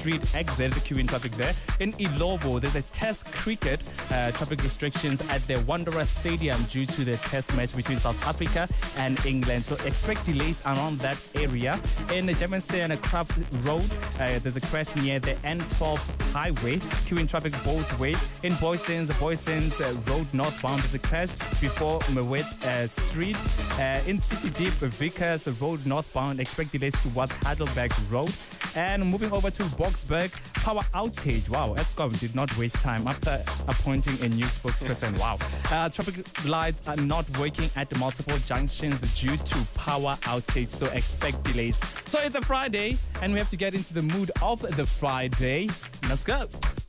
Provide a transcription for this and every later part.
Street exit, queuing traffic there. In Ilovo, there's a test cricket traffic restrictions at the Wanderers Stadium due to the test match between South Africa and England. So expect delays around that area. In Germiston and Craft Road, there's a crash near the N12 highway, queuing traffic both ways. In Boysens Road northbound, there's a crash before Mewet Street. In City Deep, Vickers Road northbound, expect delays towards Heidelberg Road. And moving over to Boksburg, power outage. Wow, Eskom did not waste time after appointing a new spokesperson. Wow. Traffic lights are not working at multiple junctions due to power outage, so expect delays. So it's a Friday, and we have to get into the mood of the Friday. Let's go.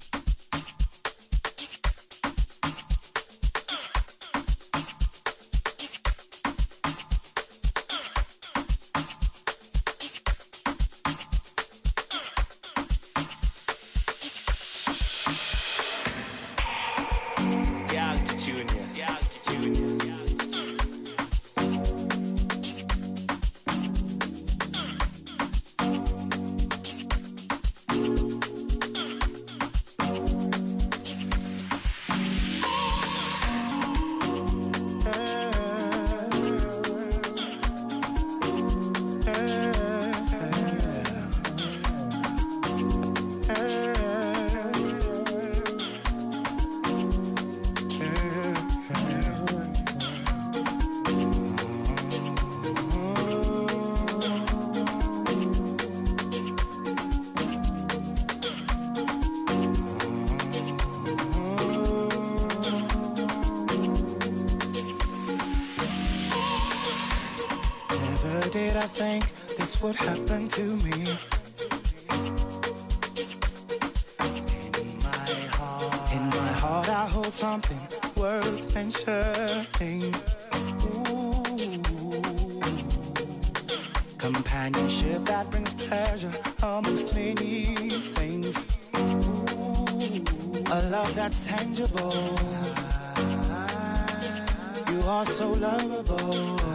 Did I think this would happen to me? In my heart I hold something worth mentioning. Ooh. Companionship that brings pleasure amongst many things. Ooh. A love that's tangible. You are so lovable.